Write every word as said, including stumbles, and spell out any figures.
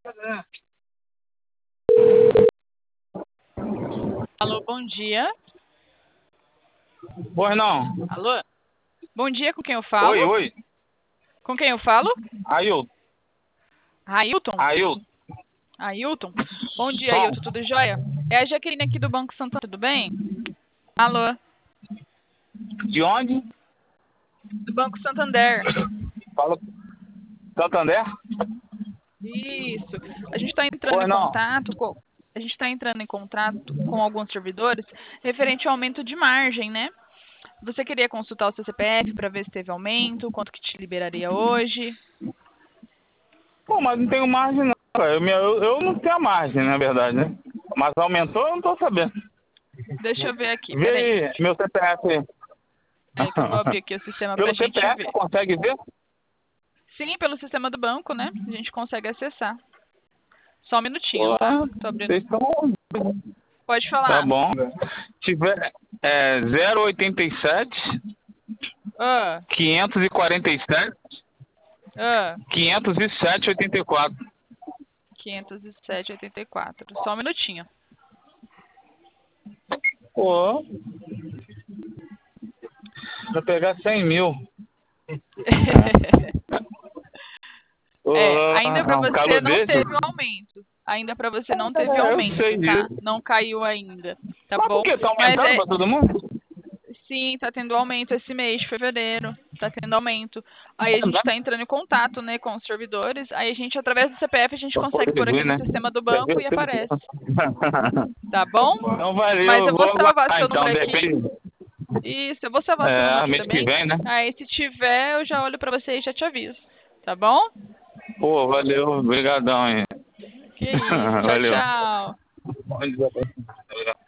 Alô, bom dia. Pois não. Alô? Bom dia, com quem eu falo? Oi, oi. Com quem eu falo? Ailton. Ailton? Ailton. Ailton? Bom dia, Som. Ailton, tudo jóia? É a Jaqueline aqui do Banco Santander, tudo bem? Alô? De onde? Do Banco Santander. Fala. Santander? Isso. A gente está entrando em Pois não. contato com... A gente está entrando em contato com alguns servidores referente ao aumento de margem, né? Você queria consultar o seu C P F para ver se teve aumento, quanto que te liberaria hoje? Pô, mas não tenho margem não, cara. Eu, me- eu, eu não tenho a margem, na verdade, né? Mas aumentou, eu não tô sabendo. Deixa eu ver aqui, peraí. Vê aí, meu C P F aí. É que eu vou abrir aqui o sistema para a Pelo gente C P F, ver. consegue ver? Sim, pelo sistema do banco, né? A gente consegue acessar. Só um minutinho, Pô, tá? Tô abrindo. vocês estão... Pode Tá falar. bom. Tiver é, zero oitenta e sete, Ah, quinhentos e quarenta e sete, ah, quinhentos e sete, oitenta e quatro. quinhentos e sete, oitenta e quatro. Só um minutinho. Pô, vai pegar cem mil. É, Pô, ainda para um você calor não desse? teve o aumento. Ainda para você não teve É, eu sei aumento, tá? disso. Não caiu ainda, tá Mas por bom? que? Tá Mas aumentando é, pra todo mundo? sim, tá tendo aumento esse mês de fevereiro. Tá tendo aumento. Aí a gente tá entrando em contato, né, com os servidores. Aí a gente, através do C P F, a gente Pra consegue pôr aqui corrigir, no né? sistema do Você banco viu e tudo? aparece. Tá bom? Então Mas valeu, eu eu vou vou salvar aguardar seu então, número de aqui. repente. Isso, eu vou salvar seu número É, aqui mês que também. vem, né? Aí se tiver, eu já olho pra você e já te aviso. Tá bom? Pô, valeu, obrigadão, hein? Que isso. Tchau, Valeu. tchau. Bom dia.